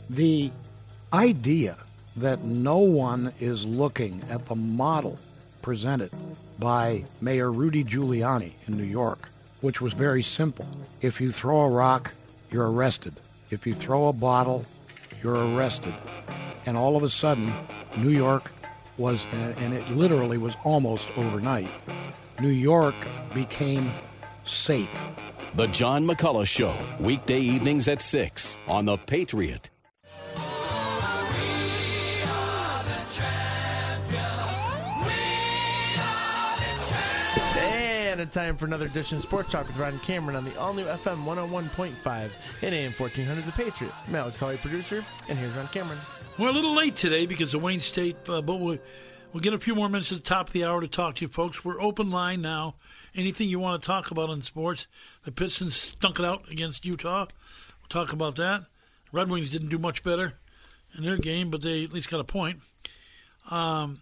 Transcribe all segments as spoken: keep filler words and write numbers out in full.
The idea that no one is looking at the model presented by Mayor Rudy Giuliani in New York, which was very simple. If you throw a rock, you're arrested. If you throw a bottle, you're arrested. And all of a sudden, New York was, and it literally was almost overnight, New York became safe. The John McCullough Show, weekday evenings at six on The Patriot. And time for another edition of Sports Talk with Rod and Cameron on the all-new F M one oh one point five and A M fourteen hundred The Patriot. I'm Alex Holly, producer, and here's Ron Cameron. We're a little late today because of Wayne State, uh, but we'll, we'll get a few more minutes at the top of the hour to talk to you folks. We're open line now. Anything you want to talk about in sports. The Pistons stunk it out against Utah. We'll talk about that. Red Wings didn't do much better in their game, but they at least got a point. Um...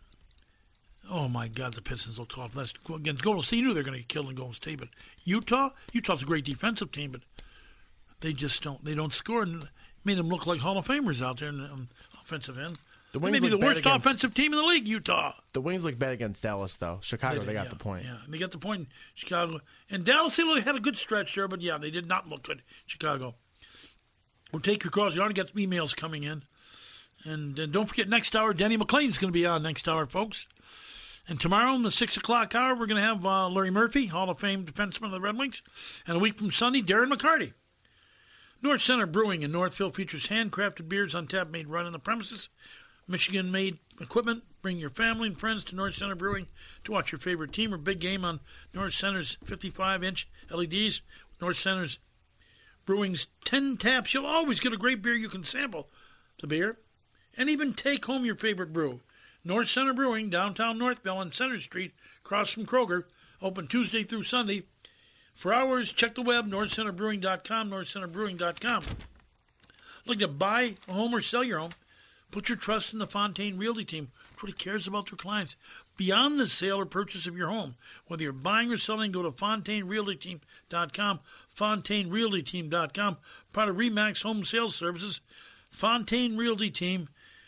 Oh, my God, the Pistons looked off. That's against Golden State. You knew they were going to get killed in Golden State. But Utah, Utah's a great defensive team, but they just don't they don't score. And made them look like Hall of Famers out there in the um, offensive end. The they may be the worst against, offensive team in the league, Utah. The Wings look bad against Dallas, though. Chicago, they, they got yeah, the point. Yeah, they got the point in Chicago. And Dallas, they had a good stretch there, but, yeah, they did not look good, Chicago. We'll take your calls. You already got some emails coming in. And, and don't forget, next hour, Denny McClain's going to be on next hour, folks. And tomorrow in the six o'clock hour, we're going to have uh, Larry Murphy, Hall of Fame defenseman of the Red Wings. And a week from Sunday, Darren McCarty. North Center Brewing in Northville features handcrafted beers on tap made right on the premises. Michigan-made equipment. Bring your family and friends to North Center Brewing to watch your favorite team or big game on North Center's fifty-five inch L E Ds. North Center's Brewing's ten taps. You'll always get a great beer you can sample the beer and even take home your favorite brew. North Center Brewing, downtown Northville on Center Street, across from Kroger, open Tuesday through Sunday. For hours, check the web, north center brewing dot com, north center brewing dot com. Looking to buy a home or sell your home? Put your trust in the Fontaine Realty Team, which really cares about their clients. Beyond the sale or purchase of your home, whether you're buying or selling, go to fontaine realty team dot com, fontaine realty team dot com. Part of RE/MAX Home Sales Services, Fontaine Realty Team.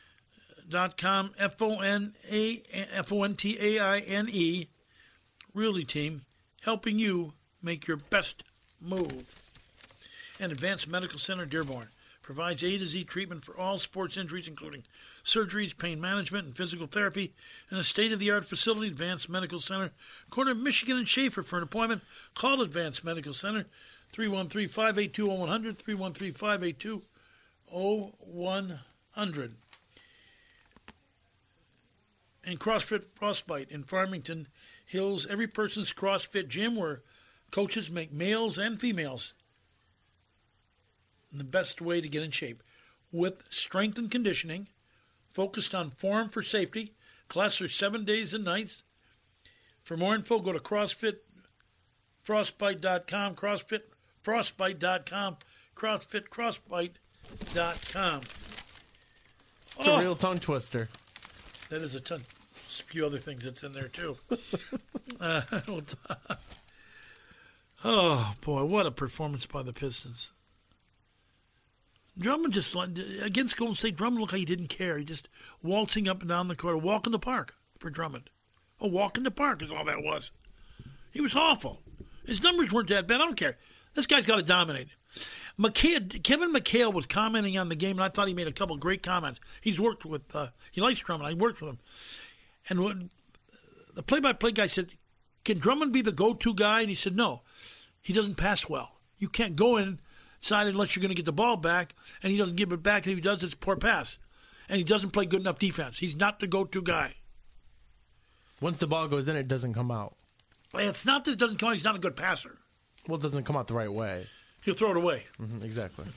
Dot com, F O N A F O N T A I N E, Realty Team, helping you make your best move. And Advanced Medical Center Dearborn provides A to Z treatment for all sports injuries, including surgeries, pain management, and physical therapy. In a state-of-the-art facility, Advanced Medical Center, corner of Michigan and Schaefer. For an appointment, call Advanced Medical Center, three one three, five eight two, zero one zero zero, three one three, five eight two, zero one zero zero. And CrossFit Frostbite in Farmington Hills, every person's CrossFit gym where coaches make males and females the best way to get in shape. With strength and conditioning, focused on form for safety. Classes are seven days and nights. For more info, go to CrossFit Frostbite dot com, CrossFit Frostbite dot com, CrossFit Frostbite dot com. It's oh, a real tongue twister. That is a ton. A few other things that's in there, too. uh, oh, boy, what a performance by the Pistons. Drummond just, against Golden State, Drummond looked like he didn't care. He just waltzing up and down the court, a walk in the park for Drummond. A walk in the park is all that was. He was awful. His numbers weren't that bad. I don't care. This guy's got to dominate. McHale, Kevin McHale was commenting on the game, and I thought he made a couple of great comments. He's worked with, uh, he likes Drummond. I worked with him. And when the play-by-play guy said, can Drummond be the go-to guy? And he said, no. He doesn't pass well. You can't go inside unless you're going to get the ball back, and he doesn't give it back, and if he does, it's a poor pass. And he doesn't play good enough defense. He's not the go-to guy. Once the ball goes in, it doesn't come out. It's not that it doesn't come out. He's not a good passer. Well, it doesn't come out the right way. He'll throw it away. Mm-hmm, exactly.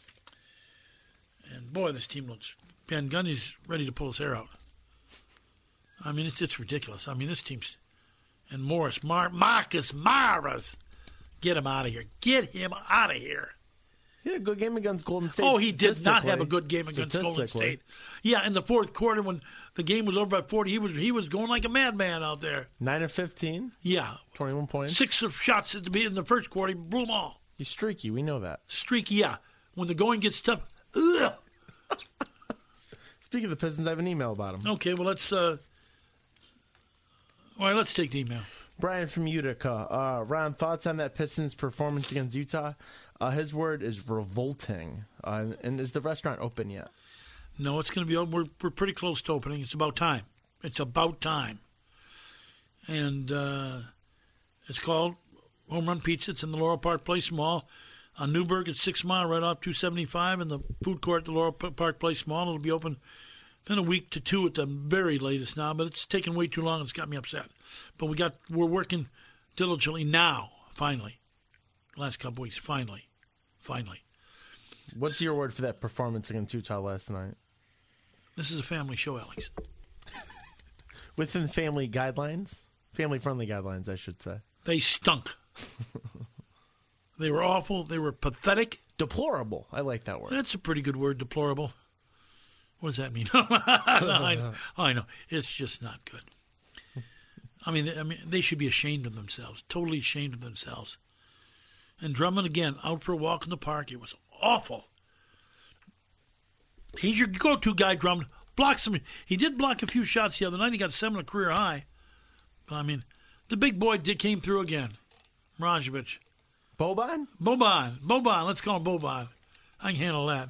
And, boy, this team looks – Van Gundy's ready to pull his hair out. I mean, it's it's ridiculous. I mean, this team's – and Morris, Mar- Marcus Morris, get him out of here. Get him out of here. He had a good game against Golden State. Oh, he did not have a good game against Golden State. Yeah, in the fourth quarter when the game was over by forty, he was he was going like a madman out there. nine of fifteen? Yeah. twenty-one points. Six of shots at the in the first quarter, he blew them all. He's streaky, we know that. Streaky, yeah. When the going gets tough, ugh, Speaking of the Pistons, I have an email about them. Okay, well, let's, uh, all right, let's take the email. Brian from Utica. Uh, Ron, thoughts on that Pistons performance against Utah? Uh, his word is revolting. Uh, and is the restaurant open yet? No, it's going to be open. We're, we're pretty close to opening. It's about time. It's about time. And uh, it's called Home Run Pizza. It's in the Laurel Park Place Mall. On Newburgh, it's six mile right off two seventy-five. And the food court at the Laurel Park Place Mall. It'll be open in a week to two at the very latest now. But it's taken way too long. It's got me upset. But we got, we're working diligently now, finally. Last couple weeks, finally. Finally. What's your word for that performance against Utah last night? This is a family show, Alex. Within family guidelines? Family-friendly guidelines, I should say. They stunk. They were awful. They were pathetic. Deplorable. I like that word. That's a pretty good word, deplorable. What does that mean? I know. I know. It's just not good. I mean, I mean, they should be ashamed of themselves. Totally ashamed of themselves. And Drummond, again, out for a walk in the park. It was awful. He's your go-to guy, Drummond. Blocks him. He did block a few shots the other night. He got seven a career high. But, I mean, the big boy did came through again. Mrajovic. Boban? Boban. Boban. Let's call him Boban. I can handle that.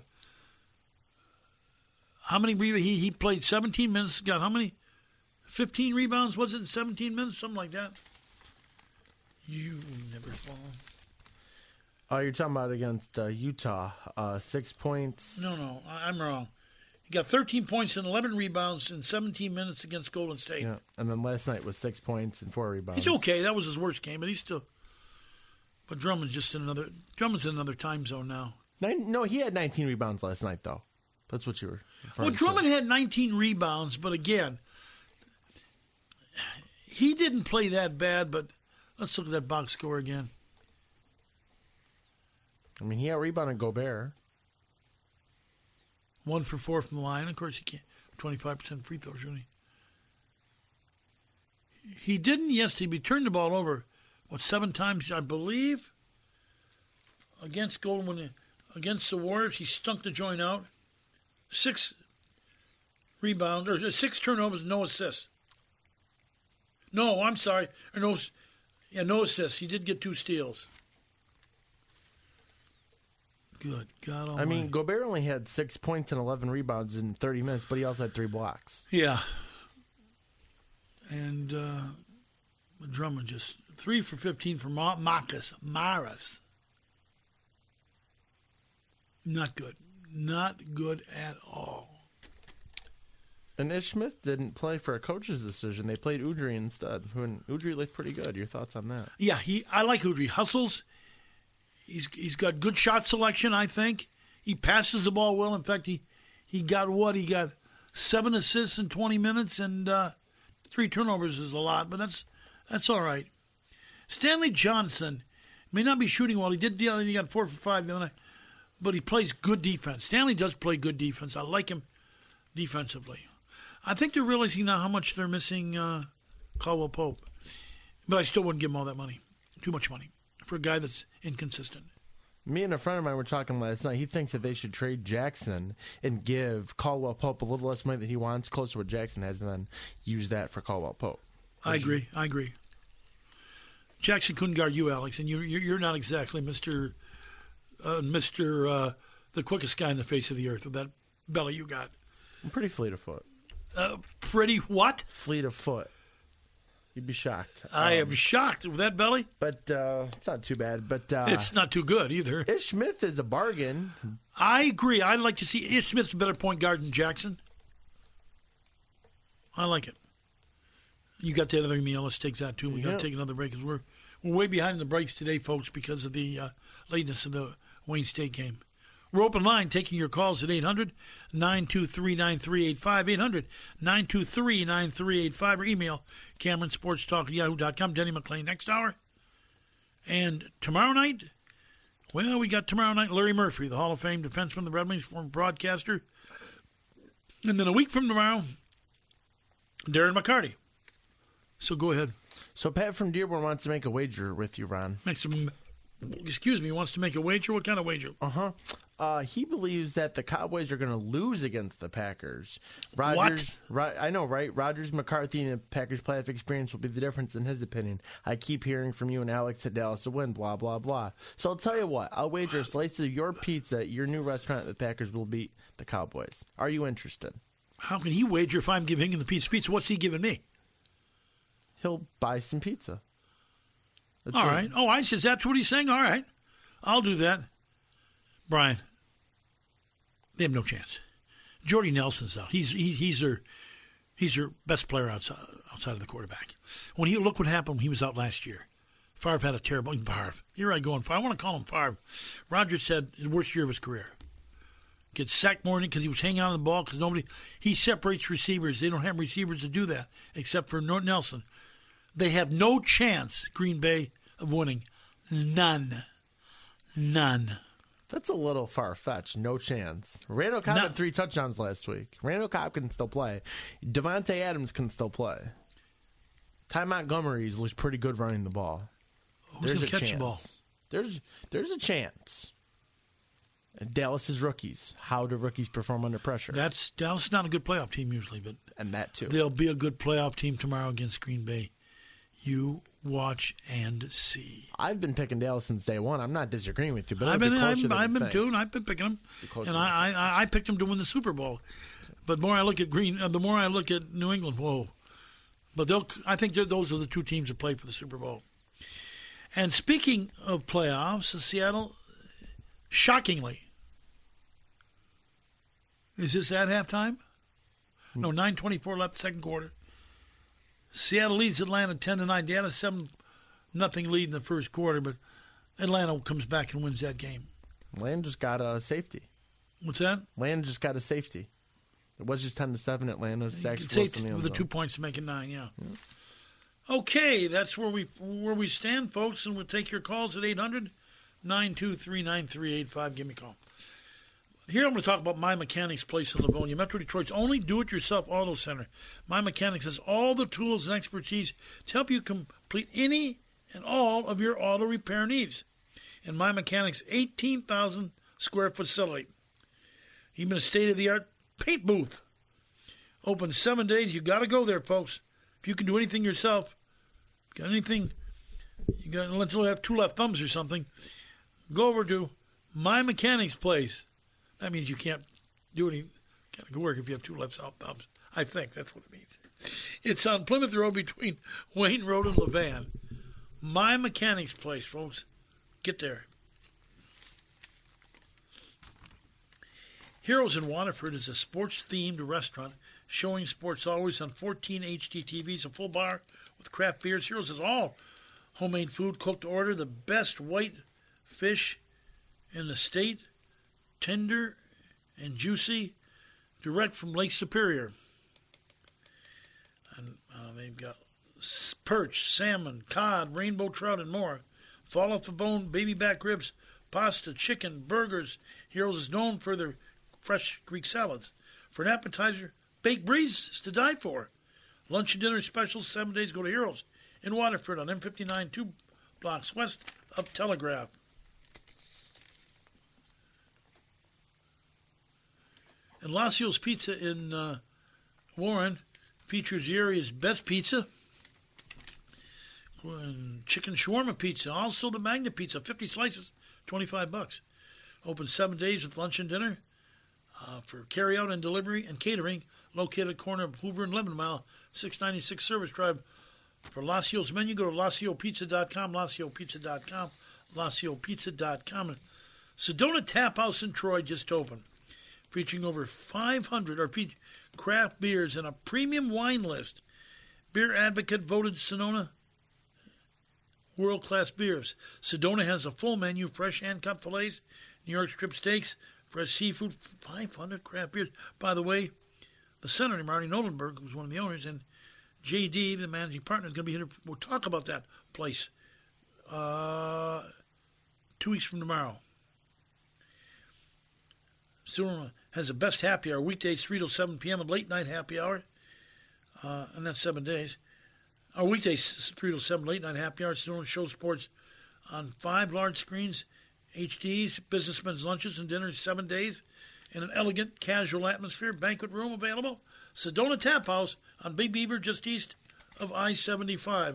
How many rebounds? He, he played seventeen minutes. Got how many? fifteen rebounds, was it, in seventeen minutes? Something like that. You never fall. Oh, you're talking about against uh, Utah. Uh, six points. No, no, I, I'm wrong. He got thirteen points and eleven rebounds in seventeen minutes against Golden State. Yeah, and then last night was six points and four rebounds. He's okay. That was his worst game, but he's still. But Drummond's just in another. Drummond's in another time zone now. Nine, no, he had nineteen rebounds last night, though. That's what you were. Well, Drummond to. had nineteen rebounds, but again, he didn't play that bad. But let's look at that box score again. I mean, he out-rebounded Gobert. One for four from the line. Of course, he can't. twenty-five percent free throw shooting. He didn't yesterday. He turned the ball over, what, seven times, I believe, against Golden when against the Warriors. He stunk the joint out. Six rebounds, or six turnovers, no assists. No, I'm sorry. Or no, yeah, no assists. He did get two steals. Good God Almighty. I mean, Gobert only had six points and eleven rebounds in thirty minutes, but he also had three blocks. Yeah. And uh, Drummond just three for fifteen for Ma- Marcus Morris. Not good. Not good at all. And Ish Smith didn't play for a coach's decision. They played Udry instead. When Udry looked pretty good. Your thoughts on that? Yeah, he. I like Udry. Hustles. He's he's got good shot selection, I think. He passes the ball well. In fact, he, he got what? He got seven assists in twenty minutes, and uh, three turnovers is a lot, but that's that's all right. Stanley Johnson may not be shooting well. He did deal, he got four for five the other night, but he plays good defense. Stanley does play good defense. I like him defensively. I think they're realizing now how much they're missing uh, Caldwell Pope, but I still wouldn't give him all that money. Too much money for a guy that's inconsistent. Me and a friend of mine were talking last night. He thinks that they should trade Jackson and give Caldwell Pope a little less money than he wants, close to what Jackson has, and then use that for Caldwell Pope. I agree. I agree. Jackson couldn't guard you, Alex, and you, you're not exactly Mister Uh, Mister Uh, the quickest guy in the face of the earth with that belly you got. I'm pretty fleet of foot. Uh, pretty what? Fleet of foot. You'd be shocked. I um, am shocked with that belly. But uh, it's not too bad. But uh, it's not too good either. Ish Smith is a bargain. I agree. I'd like to see Ish Smith's a better point guard than Jackson. I like it. You got that other email. Let's take that, too. We got yeah. to take another break because we're, we're way behind in the breaks today, folks, because of the uh, lateness of the Wayne State game. We're open line taking your calls at eight hundred nine two three nine three eight five, eight hundred nine two three nine three eight five, or email Cameron Sports Talk at yahoo dot com. Denny McClain next hour. And tomorrow night, well, we got tomorrow night Larry Murphy, the Hall of Fame defenseman, the Red Wings, former broadcaster. And then a week from tomorrow, Darren McCarty. So go ahead. So Pat from Dearborn wants to make a wager with you, Ron. Makes some, excuse me, wants to make a wager? What kind of wager? Uh-huh. Uh, he believes that the Cowboys are going to lose against the Packers. Rodgers, Ro- I know, right? Rodgers, McCarthy, and the Packers' playoff experience will be the difference in his opinion. I keep hearing from you and Alex that Dallas will win, blah, blah, blah. So I'll tell you what. I'll wager a slice of your pizza at your new restaurant the Packers will beat the Cowboys. Are you interested? How can he wager if I'm giving him the pizza? Pizza, what's he giving me? He'll buy some pizza. That's All it. right. Oh, I says that's what he's saying. All right. I'll do that. Brian, they have no chance. Jordy Nelson's out. He's he's he's their he's their best player outside outside of the quarterback. When he look what happened when he was out last year. Favre had a terrible Favre. Here I go on Favre. I want to call him Favre. Rodgers said his worst year of his career. Gets sacked more than because he was hanging on the ball because nobody he separates receivers. They don't have receivers to do that except for Norton Nelson. They have no chance, Green Bay, of winning. None. None. That's a little far-fetched. No chance. Randall Cobb No. had three touchdowns last week. Randall Cobb can still play. Devontae Adams can still play. Ty Montgomery's looks pretty good running the ball. Who's There's going a to catch chance. the ball? There's there's a chance. And Dallas is rookies. How do rookies perform under pressure? That's Dallas is not a good playoff team usually, but and that too. they'll be a good playoff team tomorrow against Green Bay. You watch and see. I've been picking Dallas since day one. I'm not disagreeing with you, but I've it'll been, be closer I've, than I've you been think. doing. I've been picking them, closer and than I, I, I picked them to win the Super Bowl. But the more I look at Green, uh, the more I look at New England. Whoa! But they'll. I think they're- those are the two teams that play for the Super Bowl. And speaking of playoffs, Seattle, shockingly, is this at halftime? No, nine twenty-four left, second quarter. Seattle leads Atlanta ten to nine. They had a seven nothing lead in the first quarter, but Atlanta comes back and wins that game. Land just got a safety. What's that? Land just got a safety. It was just ten to seven. Atlanta. Zach It's Wilson eight in the end with the zone. two points to make it nine. Yeah. Okay, that's where we where we stand, folks, and we'll take your calls at eight hundred, nine two three, nine three eight five. Give me a call. Here I'm going to talk about My Mechanics Place in Livonia, Metro Detroit's only do-it-yourself auto center. My Mechanics has all the tools and expertise to help you complete any and all of your auto repair needs. And My Mechanics' eighteen thousand square facility, even a state-of-the-art paint booth. Open seven days. You got to go there, folks. If you can do anything yourself, got anything, you got let's only have two left thumbs or something. Go over to My Mechanics Place. That means you can't do any kind of work if you have two left thumbs. I think that's what it means. It's on Plymouth Road between Wayne Road and Levan. My Mechanics Place, folks. Get there. Heroes in Waterford is a sports-themed restaurant showing sports always on fourteen H D T Vs, a full bar with craft beers. Heroes has all homemade food cooked to order, the best white fish in the state, tender and juicy, direct from Lake Superior. And uh, they've got perch, salmon, cod, rainbow trout, and more. Fall off the bone, baby back ribs, pasta, chicken, burgers. Heroes is known for their fresh Greek salads. For an appetizer, baked breeze is to die for. Lunch and dinner specials, seven days. Go to Heroes in Waterford on M fifty-nine, two blocks west of Telegraph. And Lacio's Pizza in uh, Warren features the area's best pizza. And chicken shawarma pizza. Also the Magna Pizza, fifty slices, twenty-five bucks. Open seven days with lunch and dinner. Uh, for carry-out and delivery and catering, located at the corner of Hoover and eleven Mile, six ninety-six Service Drive. For Lacio's menu, go to lacio pizza dot com, lacio pizza dot com, lacio pizza dot com. Sedona Tap House in Troy just opened, featuring over five hundred or craft beers and a premium wine list. Beer Advocate voted Sedona world-class beers. Sedona has a full menu, fresh hand-cut fillets, New York strip steaks, fresh seafood, five hundred craft beers. By the way, the senator, Marty Nolenberg, who's one of the owners, and J D, the managing partner, is going to be here. We'll talk about that place uh, two weeks from tomorrow. Sedona has the best happy hour, weekdays three till seven p.m., and late-night happy hour, uh, and that's seven days. Our weekdays three till seven, late-night happy hour. Sedona shows sports on five large screens H D's businessmen's lunches and dinners seven days in an elegant, casual atmosphere. Banquet room available. Sedona Tap House on Big Beaver, just east of I seventy-five.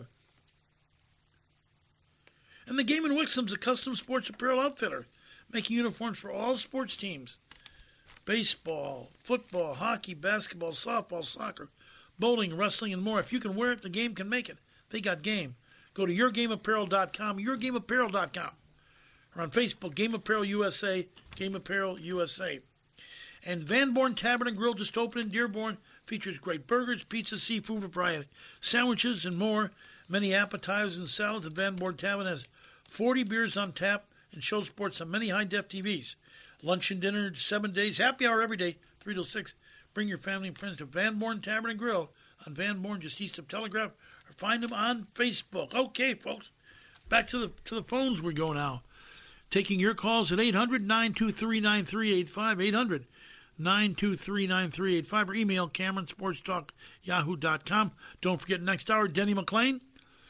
And the Game in Wixom's a custom sports apparel outfitter, making uniforms for all sports teams. Baseball, football, hockey, basketball, softball, soccer, bowling, wrestling, and more. If you can wear it, the game can make it. They got game. Go to your game apparel dot com, your game apparel dot com. Or on Facebook, Game Apparel U S A, Game Apparel U S A. And Van Born Tavern and Grill just opened in Dearborn. Features great burgers, pizza, seafood variety, sandwiches, and more. Many appetizers and salads. The Van Born Tavern has forty beers on tap and show sports on many high-def T Vs. Lunch and dinner, seven days. Happy hour every day, three till six. Bring your family and friends to Van Born Tavern and Grill on Van Born, just east of Telegraph. Or find them on Facebook. Okay, folks, back to the to the phones we go now. Taking your calls at eight hundred, nine two three, nine three eight five, eight hundred, nine two three, nine three eight five, or email Cameron Sports Talk Yahoo dot com. Don't forget, next hour, Denny McClain.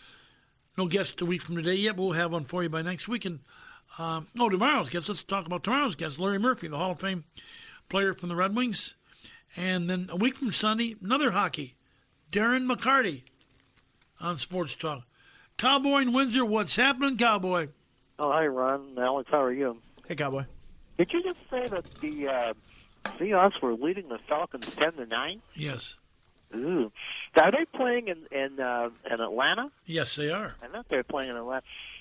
No guest a week from today yet, but we'll have one for you by next week. And, um, oh, tomorrow's guest. Let's talk about tomorrow's guest, Larry Murphy, the Hall of Fame player from the Red Wings. And then a week from Sunday, another hockey, Darren McCarty on Sports Talk. Cowboy in Windsor, what's happening, Cowboy? Oh, hi, Ron. Alex, how are you? Hey, Cowboy. Did you just say that the uh, Seahawks were leading the Falcons ten to nine? Yes. Ooh. Are they playing in in, uh, in Atlanta? Yes, they are. I thought they were playing in Atlanta.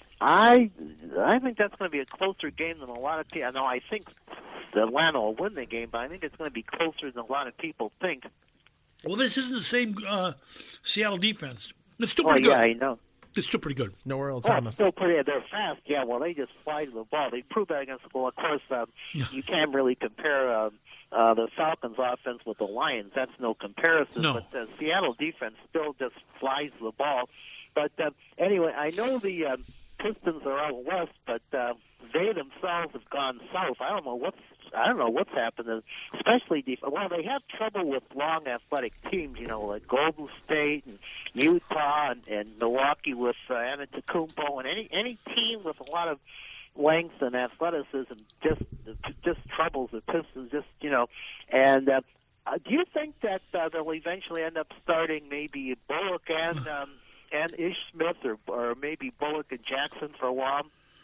I I think that's going to be a closer game than a lot of people. No, I think Atlanta will win the game, but I think it's going to be closer than a lot of people think. Well, this isn't the same uh, Seattle defense. It's still Oh, pretty yeah, good. I know. It's still pretty good. No Earl Well, Thomas. it's still pretty. They're fast. Yeah, well, they just fly to the ball. They prove that against the ball. Of course, um, Yeah. you can't really compare uh, uh, the Falcons' offense with the Lions. That's no comparison. No. But the Seattle defense still just flies the ball. But uh, anyway, I know the uh, Pistons are out west, but uh, they themselves have gone south. I don't know what's I don't know what's happened, especially def- well, they have trouble with long athletic teams, you know, like Golden State and Utah and, and Milwaukee with uh, Antetokounmpo, and any any team with a lot of length and athleticism just just troubles the Pistons. Just you know, and uh, uh, do you think that uh, they'll eventually end up starting maybe Bullock and um, and Ish Smith, or or maybe Bullock and Jackson for a while?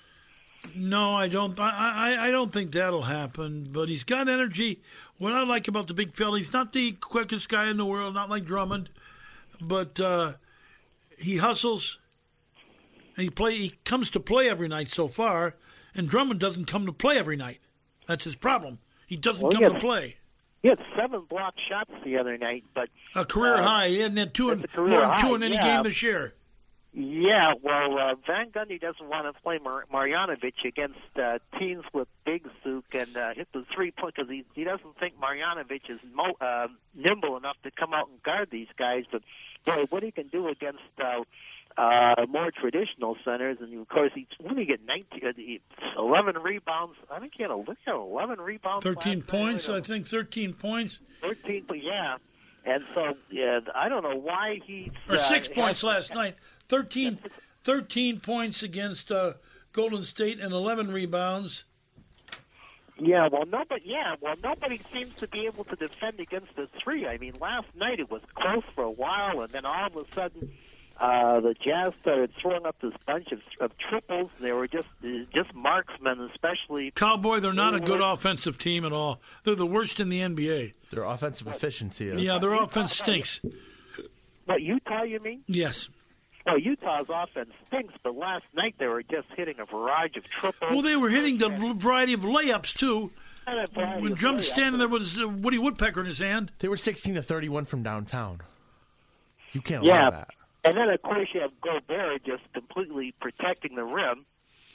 No, I don't. I, I I don't think that'll happen. But he's got energy. What I like about the big fella, he's not the quickest guy in the world, not like Drummond, but uh, he hustles. And he play. He comes to play every night so far, and Drummond doesn't come to play every night. That's his problem. He doesn't Well, come yeah. to play. He had seven blocked shots the other night, but A career uh, high. He hadn't had two in, that's a career more than two high, in any yeah. game this year. Yeah, well, uh, Van Gundy doesn't want to play Mar- Marjanovic against uh, teams with big Zook and uh, hit the three-point because he, he doesn't think Marjanovic is mo- uh, nimble enough to come out and guard these guys. But, boy, what he can do against uh, uh, more traditional centers, and, of course, he when he get nineteen, uh, he, eleven rebounds. I think he had, a, he had eleven rebounds. Thirteen last points, night. I think. Thirteen points. thirteen, but yeah. And so, yeah, I don't know why he's... Or uh, six has- points last night. thirteen, thirteen points against uh, Golden State and eleven rebounds. Yeah, well, nobody. Yeah, well, nobody seems to be able to defend against the three. I mean, last night it was close for a while, and then all of a sudden, uh, the Jazz started throwing up this bunch of, of triples. They were just just marksmen, especially. Cowboy, they're not a good offensive team at all. They're the worst in the N B A. Their offensive efficiency is. Yeah, their offense stinks. What, Utah? You mean? Yes. Well, Utah's offense stinks, but last night they were just hitting a barrage of triples. Well, they were hitting the variety of layups, too. And a variety When of Drum's layups. standing there with his, uh, Woody Woodpecker in his hand. They were sixteen to thirty-one from downtown. You can't Yeah. allow that. And then, of course, you have Gobert just completely protecting the rim.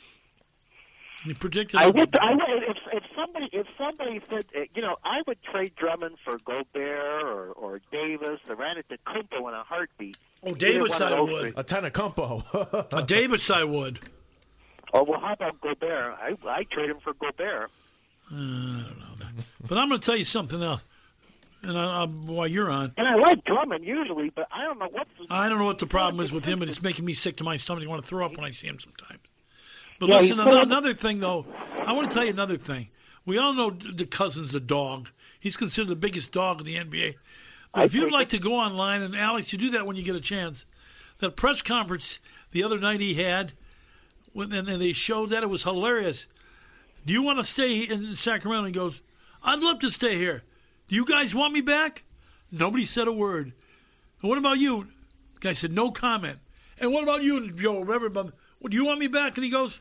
He predicted. I would, I would, if if somebody if somebody said, uh, you know, I would trade Drummond for Gobert or or Davis or Antetokounmpo in a heartbeat. Oh, Either Davis, one of I those would. three. A ton of compo. Uh, Davis, I would. Oh well, how about Gobert? I I trade him for Gobert. Uh, I don't know. But I'm going to tell you something else. And I, I, while you're on, And I like Drummond usually, but I don't know what's. I don't know what the problem is with him, but it's making me sick to my stomach. I want to throw up when I see him sometimes. But Yeah, listen, he's another, still- another thing, though. I want to tell you another thing. We all know the Cousins the dog. He's considered the biggest dog in the N B A. But I if you'd think like to go online, and Alex, you do that when you get a chance, that press conference the other night he had, when, and, and they showed that, it was hilarious. Do you want to stay in Sacramento? And he goes, I'd love to stay here. Do you guys want me back? Nobody said a word. And what about you? The guy said, no comment. And what about you, Joe? Reverend, well, do you want me back? And he goes,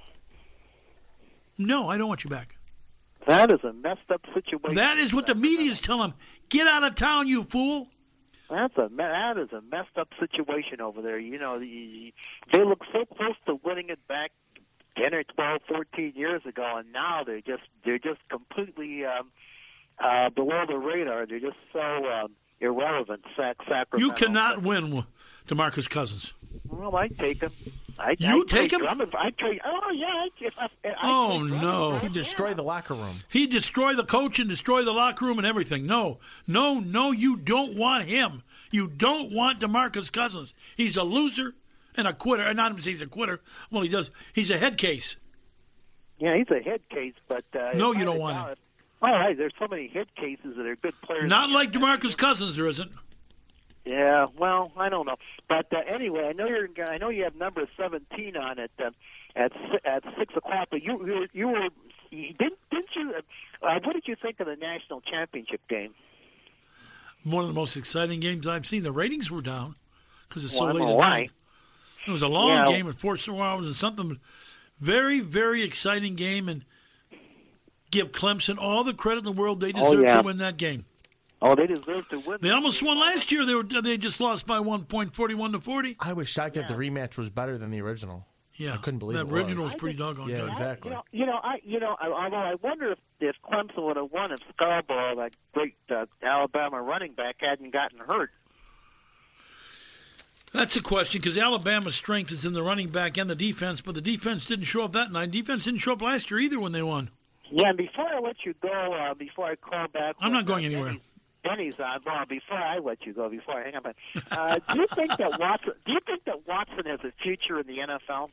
no, I don't want you back. That is a messed up situation. That is what the media is telling him. Get out of town, you fool. That's a that is a messed up situation over there. You know, the- they look so close to winning it back ten or twelve, fourteen years ago, and now they're just they're just completely um, uh, below the radar. They're just so um, irrelevant. Sac- Sacramento. You cannot win DeMarcus Cousins. Well, I take him. I You I take him? I trade. Oh yeah. I, if I, I Oh, trade no. Drummond. He destroyed the locker room. He destroyed the coach and destroyed the locker room and everything. No, no, no, you don't want him. You don't want DeMarcus Cousins. He's a loser and a quitter. And not he's a quitter. Well, he does. He's a head case. Yeah, he's a head case, but uh, No, if you I don't had want doubt him. it- All right, there's so many head cases that are good players. Not like DeMarcus Cousins, there isn't. Yeah, well, I don't know, but uh, anyway, I know you're. I know you have number seventeen on it uh, at si- at six o'clock. But you you, you were you, didn't didn't you? Uh, what did you think of the national championship game? One of the most exciting games I've seen. The ratings were down because it's so Well, I late don't at know why. night. It was a long Yeah. game at four hours and something. Very, very exciting game, and give Clemson all the credit in the world. They Oh, deserve yeah. to win that game. Oh, they deserve to win. They that almost game. won last year. They were they just lost by one point, forty-one to forty. I was shocked that the rematch was better than the original. Yeah, I couldn't believe that it original was. was pretty doggone Yeah, good. exactly. You know, you know, I, you know, although I wonder if, if Clemson would have won if Scarborough, that great uh, Alabama running back, hadn't gotten hurt. That's a question because Alabama's strength is in the running back and the defense, but the defense didn't show up that night. Defense didn't show up last year either when they won. Yeah, and before I let you go, uh, before I call back, I'm not with, going uh, anywhere. Benny's, Benny's on. Well, before I let you go, before I hang up, uh, do you think that Watson? Do you think that Watson has a future in the N F L?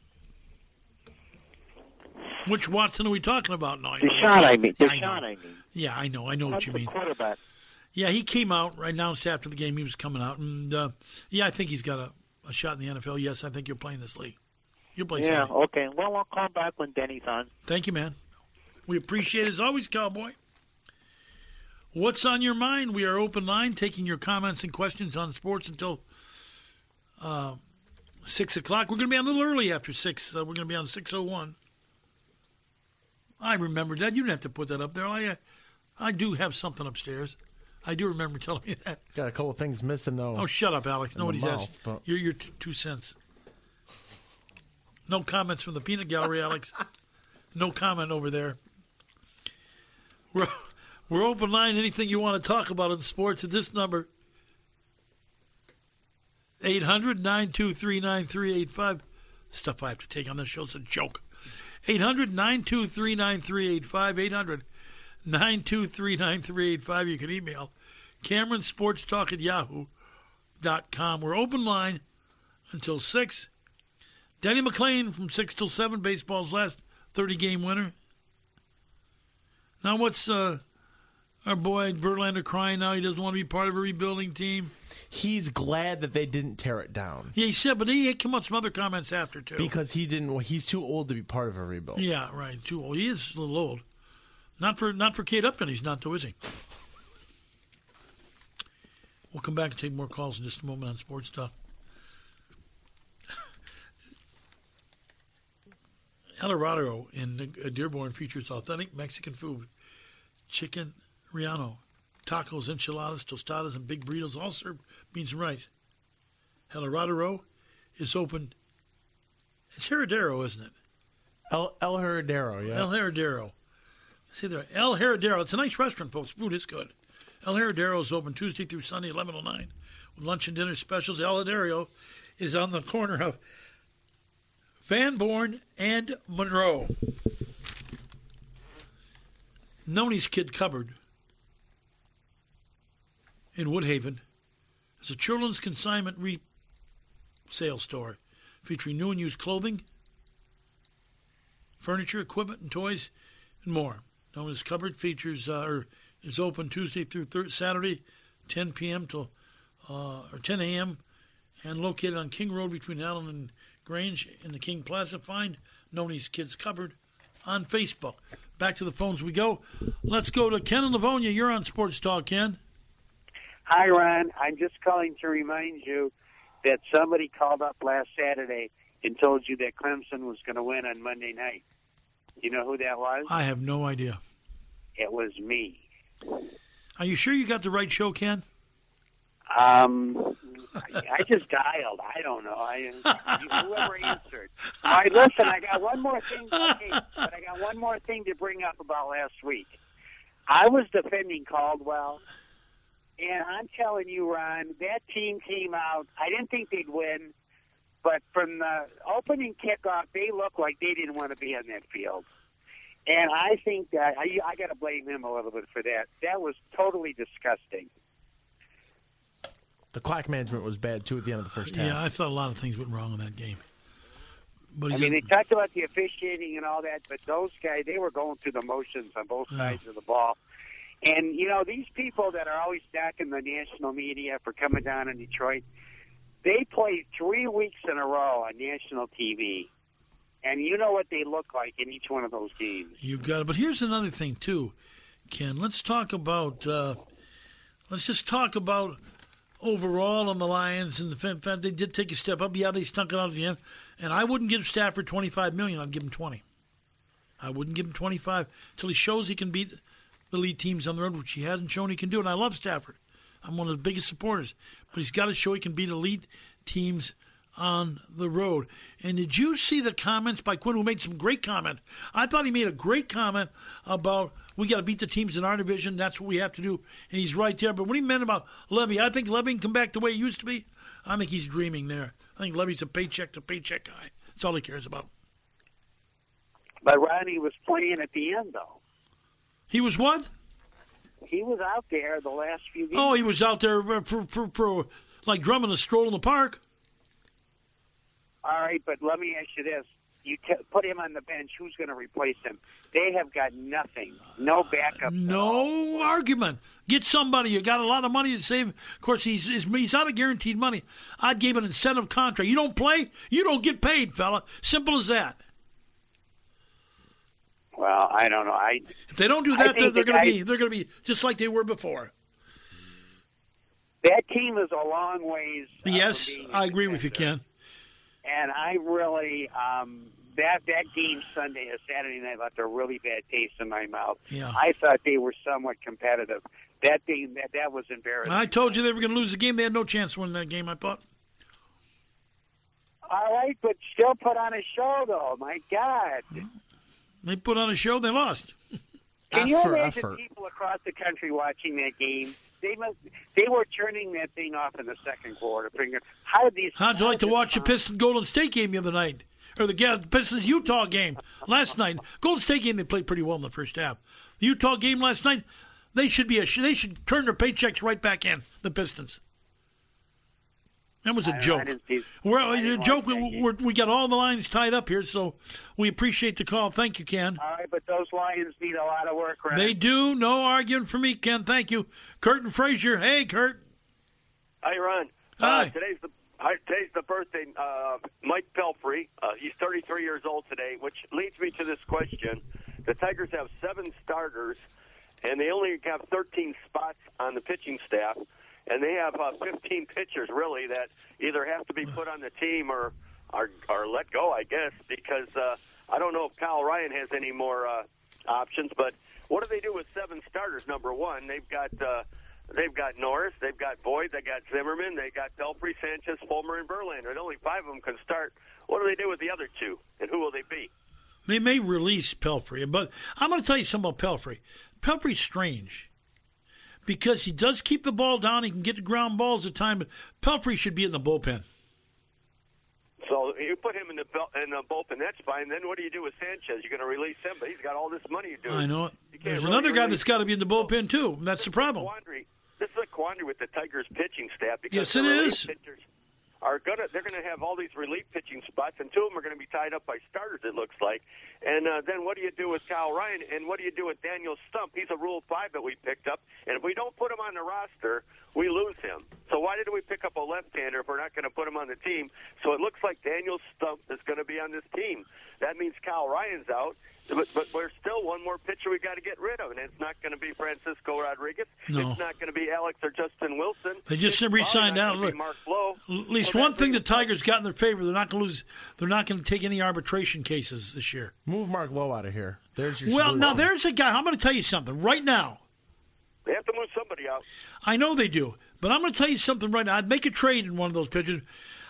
Which Watson are we talking about now? Deshaun, I mean. Yeah, I Deshaun, know. I mean. Yeah, I know. I know what That's you the mean. quarterback. Yeah, he came out, right, announced after the game he was coming out. And, uh, yeah, I think he's got a, a shot in the N F L. Yes, I think you'll play in this league. You'll play Yeah. Sunday. Okay. Well, I'll call back when Denny's on. Thank you, man. We appreciate it as always, Cowboy. What's on your mind? We are open line, taking your comments and questions on sports until uh, six o'clock. We're going to be on a little early after six. Uh, we're going to be on six oh one. I remember that. You didn't have to put that up there. I, uh, I do have something upstairs. I do remember telling me that. Got a couple of things missing though. Oh, shut up, Alex. In Nobody the says. mouth, but- You're your t- two cents. No comments from the peanut gallery, Alex. No comment over there. We're, we're open line. Anything you want to talk about in sports at this number. eight hundred, nine two three, nine three eight five. Stuff I have to take on this show is a joke. eight hundred, nine two three, nine three eight five. eight hundred, nine two three, nine three eight five. You can email Cameron Sports Talk at yahoo dot com. We're open line until six. Denny McClain from six till seven, baseball's last thirty-game winner. Now what's uh, our boy Verlander crying now? He doesn't want to be part of a rebuilding team. He's glad that they didn't tear it down Yeah, he said, but he came out some other comments after, too. because he didn't. He's too old to be part of a rebuild. Yeah, right. Too old. He is a little old. Not for not for Kate Upton. He's not, though, is he? We'll come back and take more calls in just a moment on sports stuff. El Dorado in Dearborn features authentic Mexican food. Chicken relleno, tacos, enchiladas, tostadas, and big burritos, all served beans and rice. El Dorado is open. It's Heredero, isn't it? El, El Heredero, yeah. El Heredero. See there, El Heredero. It's a nice restaurant, folks. Food is good. El Heredero is open Tuesday through Sunday, eleven oh nine, with lunch and dinner specials. El Heredero is on the corner of Van Born and Monroe. Noni's Kid Cupboard in Woodhaven is a children's consignment resale store featuring new and used clothing, furniture, equipment, and toys, and more. Nona's Cupboard features uh, or is open Tuesday through thir- Saturday, ten p.m. till uh, or ten a.m. and located on King Road between Allen and Grange in the King Plaza. Find Noni's Kids Cupboard on Facebook. Back to the phones we go. Let's go to Ken in Livonia. You're on Sports Talk, Ken. Hi, Ron. I'm just calling to remind you that somebody called up last Saturday and told you that Clemson was going to win on Monday night. You know who that was? I have no idea. It was me. Are you sure you got the right show, Ken? Um, I, I just dialed. I don't know. I whoever answered. All right, listen. I got one more thing. Okay, but I got one more thing to bring up about last week. I was defending Caldwell, and I'm telling you, Ron, that team came out. I didn't think they'd win, but from the opening kickoff, they looked like they didn't want to be on that field. And I think that I, I got to blame him a little bit for that. That was totally disgusting. The clock management was bad, too, at the end of the first half. Yeah, I thought a lot of things went wrong in that game. But I mean, they talked about the officiating and all that, but those guys, they were going through the motions on both sides of the ball. And, you know, these people that are always stacking the national media for coming down in Detroit, they played three weeks in a row on national T V. And you know what they look like in each one of those games. You got it. But here's another thing, too, Ken. Let's talk about, uh, let's just talk about overall on the Lions. And the fact they did take a step up. Yeah, they stunk it out at the end. And I wouldn't give Stafford twenty-five million dollars. I'd give him twenty. I wouldn't give him twenty-five until he shows he can beat the lead teams on the road, which he hasn't shown he can do. And I love Stafford. I'm one of the biggest supporters. But he's got to show he can beat elite teams on the road. And did you see the comments by Quinn, who made some great comment? I thought he made a great comment about we got to beat the teams in our division. That's what we have to do. And he's right there. But what he meant about Levy, I think Levy can come back the way he used to be. I think he's dreaming there. I think Levy's a paycheck-to-paycheck guy. That's all he cares about. But Ronnie was playing at the end, though. He was what? He was out there the last few games. Oh, he was out there for, for, for like drumming a stroll in the park. All right, but let me ask you this. You t- put him on the bench, who's going to replace him? They have got nothing. No backup. No argument. Get somebody. You got a lot of money to save. Of course, he's, he's, he's out of guaranteed money. I'd give an incentive contract. You don't play, you don't get paid, fella. Simple as that. Well, I don't know. I If they don't do that, they're, they're the going to guy, be they're going to be just like they were before. That team is a long ways. Uh, Yes, from being I agree with you, Ken. And I really, um, that that game Sunday or Saturday night left a really bad taste in my mouth. Yeah. I thought they were somewhat competitive. That thing, that, that was embarrassing. I told you they were going to lose the game. They had no chance of winning that game, I thought. All right, but still put on a show, though. My God. They put on a show, they lost. Can you Effort, imagine effort. people across the country watching that game? They must. They were turning that thing off in the second quarter. Figuring, how did these? How'd you like to watch the Pistons Golden State game the other night? Or the Pistons Utah game last night? Golden State game, they played pretty well in the first half. The Utah game last night, they should be a, they should turn their paychecks right back in, the Pistons. That was a I joke. I didn't see- Well, I a didn't joke. watch that We, game. we're, we got all the lines tied up here, so we appreciate the call. Thank you, Ken. All right, but those Lions need a lot of work, right? They do. No arguing for me, Ken. Thank you. Kurt and Frazier. Hey, Kurt. Hi, Ron. Hi. Uh, today's the hi, today's the birthday. Uh, Mike Pelfrey. Uh, he's thirty-three years old today, which leads me to this question: the Tigers have seven starters, and they only have thirteen spots on the pitching staff, and they have uh, fifteen pitchers really that either have to be put on the team or or, or let go, I guess, because uh, I don't know if Kyle Ryan has any more uh, options. But what do they do with seven starters? Number one, they've got. Uh, They've got Norris, they've got Boyd, they got Zimmerman, they got Pelfrey, Sanchez, Fulmer, and Verlander. And only five of them can start. What do they do with the other two, and who will they be? They may release Pelfrey, but I'm going to tell you something about Pelfrey. Pelfrey's strange because he does keep the ball down. He can get the ground balls at time, but Pelfrey should be in the bullpen. So you put him in the bel- in the bullpen, that's fine. Then what do you do with Sanchez? You're going to release him, but he's got all this money to do. I know it. You can't There's really another guy release that's got to be in the him. bullpen, too. That's the problem. Quandary. This is a quandary with the Tigers pitching staff because Yes, the it relief is. pitchers are gonna they're gonna have all these relief pitching spots, and two of them are gonna be tied up by starters. It looks like. And uh, then what do you do with Kyle Ryan? And what do you do with Daniel Stump? He's a Rule Five that we picked up, and if we don't put him on the roster, we lose him. So why did we pick up a left-hander if we're not going to put him on the team? So it looks like Daniel Stump is going to be on this team. That means Kyle Ryan's out, but, but we're still one more pitcher we got to get rid of, and it's not going to be Francisco Rodriguez. No. It's not going to be Alex or Justin Wilson. They just It's re-signed probably not out. gonna be Look, Mark Lowe. At least So one that thing the means- Tigers got in their favor: they're not going to lose. They're not going to take any arbitration cases this year. Move Mark Lowe out of here. There's your Well, solution. now there's a guy. I'm going to tell you something right now. They have to move somebody out. I know they do, but I'm going to tell you something right now. I'd make a trade in one of those pitchers.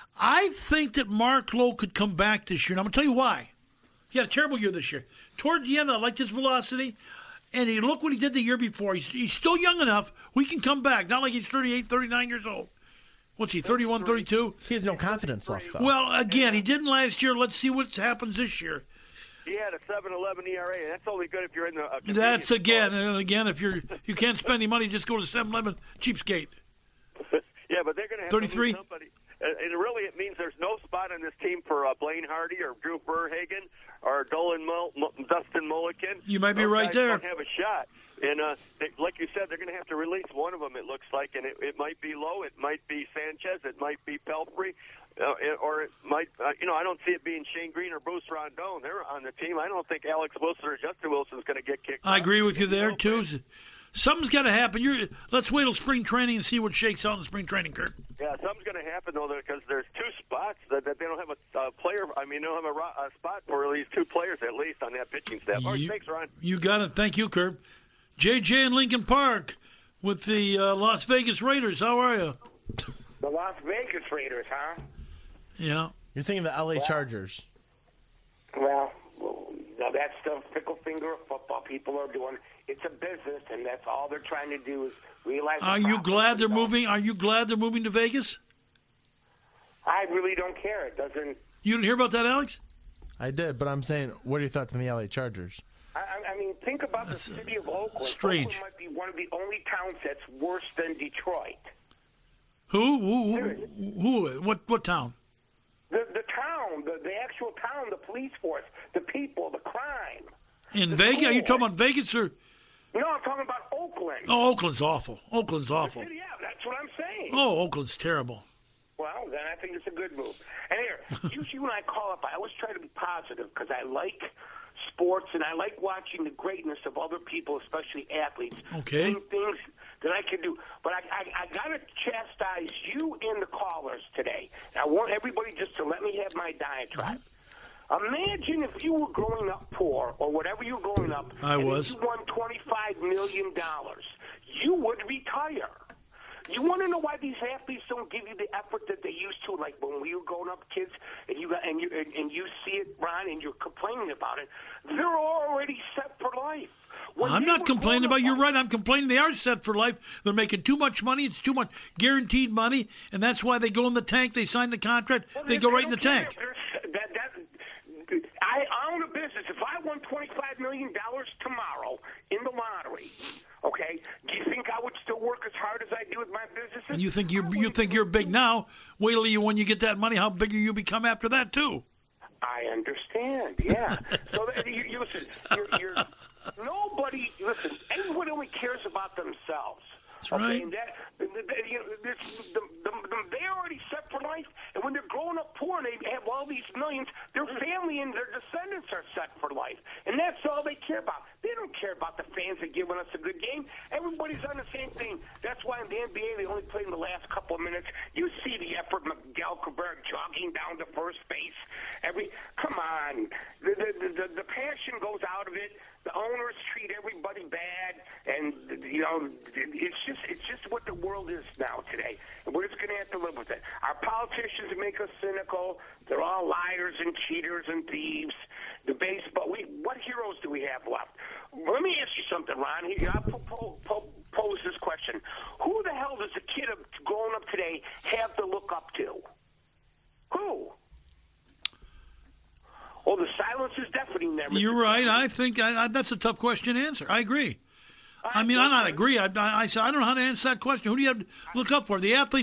I think that Mark Lowe could come back this year, and I'm going to tell you why. He had a terrible year this year. Toward the end, I liked his velocity, and he look what he did the year before. He's, he's still young enough. We can come back. Not like he's thirty-eight, thirty-nine years old. What's he, thirty-one, thirty-two? He has no confidence left, though. Well, again, he didn't last year. Let's see what happens this year. He had a seven eleven E R A, and that's only good if you're in the. Uh, That's convenience again store. and again. If you're you can't spend any money, just go to seven eleven cheapskate. Yeah, but they're going to have thirty-three? to move somebody. And and really, it means there's no spot on this team for uh, Blaine Hardy or Drew Verhagen or Dolan Mul- Mul- Dustin Mulligan. You might be Those right guys there. Don't have a shot. And uh, they, like you said, they're going to have to release one of them. It looks like, and it, it might be Lowe, it might be Sanchez, it might be Pelfrey, uh, or it might. Uh, you know, I don't see it being Shane Green or Bruce Rondon. They're on the team. I don't think Alex Wilson or Justin Wilson is going to get kicked. I out. agree with you there know, too. Something's got to happen. You're, let's wait till spring training and see what shakes out in spring training, Kurt. Yeah, something's going to happen though, because there's two spots that, that they don't have a uh, player. I mean, they don't have a, ro- a spot for at least two players at least on that pitching staff. All right, You- thanks, Ron. You got it. Thank you, Kurt. J J in Lincoln Park with the uh, Las Vegas Raiders. How are you? The Las Vegas Raiders, huh? Yeah. You're thinking the L A Chargers. Well, now that's the fickle finger of football people are doing. It's a business, and that's all they're trying to do is realize. the Are you profit glad they're themselves. moving? Are you glad they're moving to Vegas? I really don't care. It doesn't. You didn't hear about that, Alex? I did, but I'm saying, what are your thoughts on the L A Chargers? I, I- I mean, think about the city of Oakland. strange. Oakland might be one of the only towns that's worse than Detroit. Who? Who? Who? who what? What town? The the town, the, the actual town, the police force, the people, the crime. In The Vegas? Are you school. talking about Vegas or? No, I'm talking about Oakland. Oh, Oakland's awful. Oakland's awful. Yeah, that's what I'm saying. Oh, Oakland's terrible. Well, then I think it's a good move. And here, usually when I call up, I always try to be positive because I like sports and I like watching the greatness of other people, especially athletes. Okay. Doing things that I can do. But I, I, I got to chastise you and the callers today. I want everybody just to let me have my diatribe. Imagine if you were growing up poor or whatever you were growing up. I and was. you won twenty-five million dollars. You would retire. You want to know why these athletes don't give you the effort that they used to, like when we were growing up, kids, and you got, and you and, and you see it, Ron, and you're complaining about it. They're already set for life. When I'm they not were complaining growing about. up- You're right. I'm complaining they are set for life. They're making too much money. It's too much guaranteed money, and that's why they go in the tank. They sign the contract. Well, They go right in the don't care. tank. There's- That, that, I own a business. If I won twenty-five million dollars tomorrow in the lottery, okay, do you think I would still work as hard as I do with my businesses? And you think you you think you're big now? Wait till you when you get that money, how bigger you become after that too. I understand, yeah. so that, you, you listen, you're, you're, nobody, listen, everyone only cares about themselves. That's okay? right. And that, the, the, you know, this, the, the, the, they're already set for life, and when they're growing up poor and they have all these millions, their family and their descendants are set for life. And that's all they care about. They don't care about the fans that giving us a good game. Everybody's on the same thing. That's why in the N B A they only play in the last couple of minutes. You see the effort, Miguel Cabrera jogging down to first base. Every come on, the the, the the passion goes out of it. The owners treat everybody bad, and you know it's just it's just what the world is now today. And we're just going to have to live with it. Our politicians make us cynical. They're all liars and cheaters and thieves. The baseball. We what heroes do we have left? Let me ask you something, Ron. I'll po- po- pose this question: who the hell does a kid growing up today have to look up to? Who? Oh, the silence is deafening there. Mister You're right. I think I, I, that's a tough question to answer. I agree. I mean, I not agree. I, I, I said I don't know how to answer that question. Who do you have to look up for? The athletes.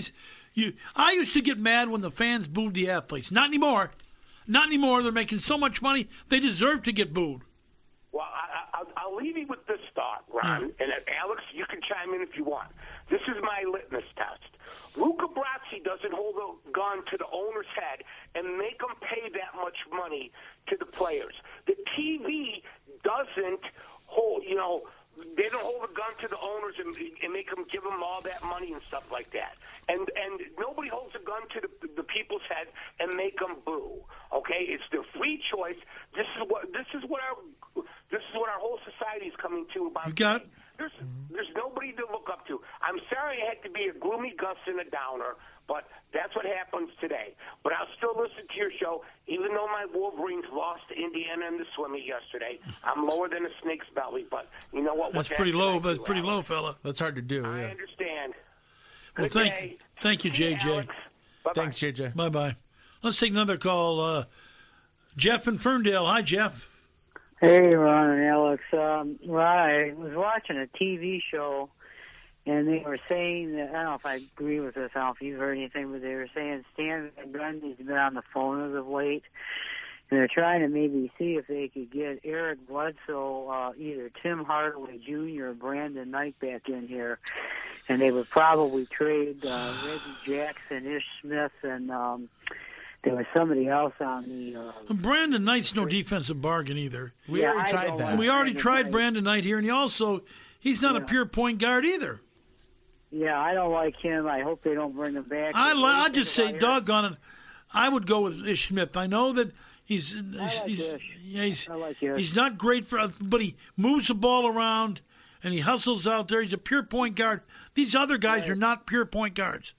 You, I used to get mad when the fans booed the athletes. Not anymore. Not anymore. They're making so much money, they deserve to get booed. Well, I, I, I'll leave you with this thought, Ron, yeah. and Alex, you can chime in if you want. This is my litmus test. Luca Brasi doesn't hold a gun to the owner's head and make them pay that much money to the players. The T V doesn't hold, you know, they don't hold a gun to the owners and, and make them give them all that money and stuff like that. And and nobody holds a gun to the, the people's head and make them boo. Okay, it's their free choice. This is what this is what our this is what our whole society is coming to about. You got. There's there's nobody to look up to. I'm sorry I had to be a gloomy Gus and a downer, but that's what happens today. But I'll still listen to your show, even though my Wolverines lost to Indiana in the swimming yesterday. I'm lower than a snake's belly, but you know what? That's what pretty low. That's That's pretty low, fella. That's hard to do. I Yeah. understand. Well, Good thank day. thank you, J Hey, J. Alex. Bye-bye. Thanks, J J. Bye bye. Let's take another call. Uh, Jeff in Ferndale. Hi, Jeff. Hey, Ron and Alex. Um, Ron, I was watching a T V show, and they were saying that, I don't know if I agree with this, I don't know if you've heard anything, but they were saying Stan Van Gundy's been on the phone as of late, and they're trying to maybe see if they could get Eric Bledsoe, uh, either Tim Hardaway Junior or Brandon Knight back in here, and they would probably trade uh, Reggie Jackson, Ish Smith, and um, there was somebody else on the... Uh, Brandon Knight's no defensive bargain either. We Yeah, already I tried don't that. like- We already Brandon tried Knight. Brandon Knight here, and he also, he's not a Yeah. pure point guard either. Yeah, I don't like him. I hope they don't bring him back. I What do li- you I think just say, about Eric? doggone it, I would go with Ish Smith. I know that he's he's like he's, Ish. yeah, he's, I like Ish. he's not great for, but he moves the ball around and he hustles out there. He's a pure point guard. These other guys Right. are not pure point guards.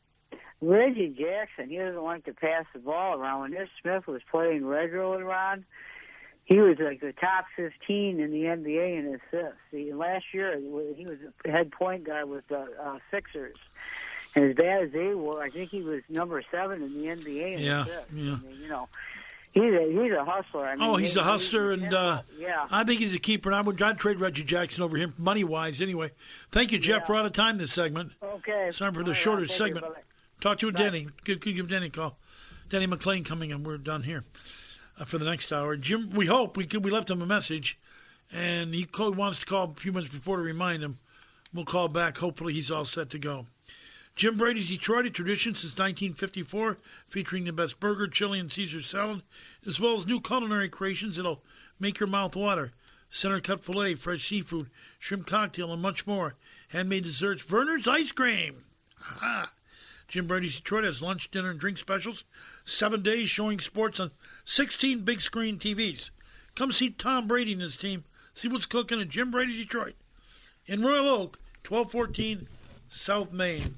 Reggie Jackson, he doesn't like to pass the ball around. When Ish Smith was playing regularly, Ron, he was like the top fifteen in the N B A in assists. See, last year, he was the head point guard with the uh, Sixers. And as bad as they were, I think he was number seven in the N B A in Yeah, assists. yeah. I mean, you know, he's a, he's a hustler. I mean, Oh, he's he- a hustler, he's- and uh, yeah. I think he's a keeper. And I would I'd trade Reggie Jackson over him money wise. Anyway, thank you, Jeff. Yeah. We're out of time this segment. Okay. Sorry for All the right, shorter Ron, thank you. segment. Bye-bye. Talk to you with Bye. Denny. Give, give Denny a call. Denny McClain coming in. We're done here uh, for the next hour. Jim, we hope we could, we left him a message, and he called, wants to call a few minutes before to remind him. We'll call back. Hopefully, he's all set to go. Jim Brady's Detroit, a tradition since nineteen fifty-four, featuring the best burger, chili, and Caesar salad, as well as new culinary creations that'll make your mouth water. Center cut filet, fresh seafood, shrimp cocktail, and much more. Handmade desserts, Verner's ice cream. Aha! Jim Brady's Detroit has lunch, dinner, and drink specials. Seven days showing sports on sixteen big screen T Vs. Come see Tom Brady and his team. See what's cooking at Jim Brady's Detroit. In Royal Oak, twelve fourteen South Main.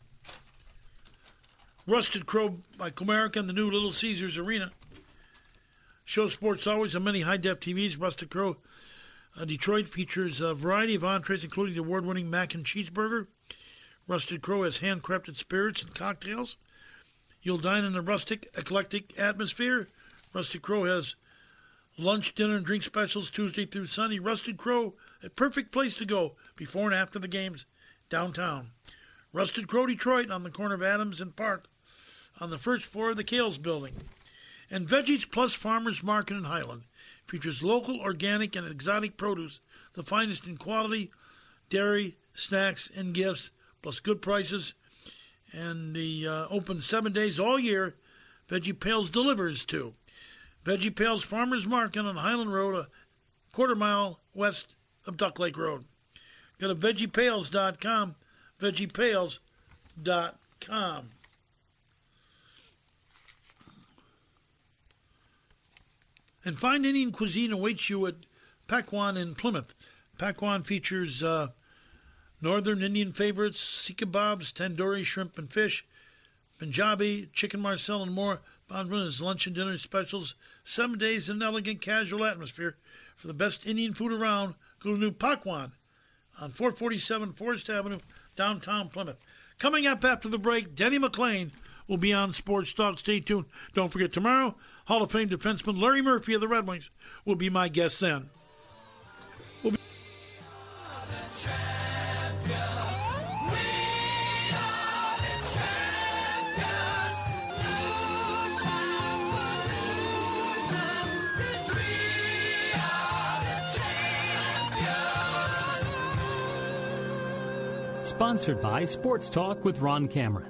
Rusted Crow by Comerica and the new Little Caesars Arena. Show sports always on many high-def T Vs. Rusted Crow uh, Detroit features a variety of entrees, including the award-winning mac and cheeseburger. Rusted Crow has handcrafted spirits and cocktails. You'll dine in a rustic, eclectic atmosphere. Rusted Crow has lunch, dinner, and drink specials Tuesday through Sunday. Rusted Crow, a perfect place to go before and after the games downtown. Rusted Crow Detroit on the corner of Adams and Park on the first floor of the Kales building. And Veggies Plus Farmers Market in Highland features local, organic, and exotic produce, the finest in quality, dairy, snacks, and gifts, plus good prices. And the uh, open seven days all year. Veggie Pails delivers too. Veggie Pails Farmers Market on Highland Road, a quarter mile west of Duck Lake Road. Go to veggie pails dot com, veggie pails dot com. And fine Indian cuisine awaits you at Pakwan in Plymouth. Pakwan features uh, northern Indian favorites, sikh kebabs, tandoori shrimp and fish, Punjabi, chicken marcel, and more. Bondman's lunch and dinner specials. Seven days in an elegant, casual atmosphere. For the best Indian food around, go to New Pakwan on four forty-seven Forest Avenue, downtown Plymouth. Coming up after the break, Denny McClain will be on Sports Talk. Stay tuned. Don't forget, tomorrow, Hall of Fame defenseman Larry Murphy of the Red Wings will be my guest then. We'll be- We are the champions. Sponsored by Sports Talk with Ron Cameron.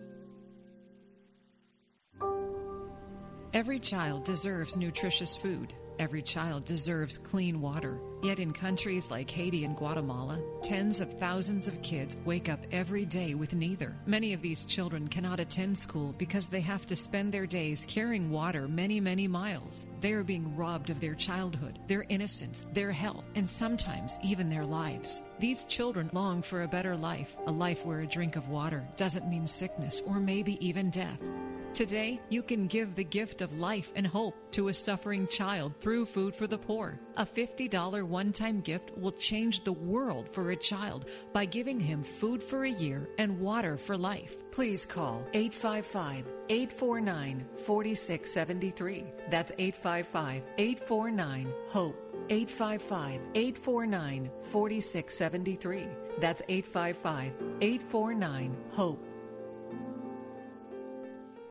Every child deserves nutritious food. Every child deserves clean water. Yet in countries like Haiti and Guatemala, tens of thousands of kids wake up every day with neither. Many of these children cannot attend school because they have to spend their days carrying water many, many miles. They are being robbed of their childhood, their innocence, their health, and sometimes even their lives. These children long for a better life, a life where a drink of water doesn't mean sickness or maybe even death. Today, you can give the gift of life and hope to a suffering child through Food for the Poor. A fifty dollars one-time gift will change the world for a child by giving him food for a year and water for life. Please call eight five five, eight four nine, four six seven three. That's eight five five, eight four nine, HOPE. eight five five, eight four nine, four six seven three. That's eight five five, eight four nine, HOPE.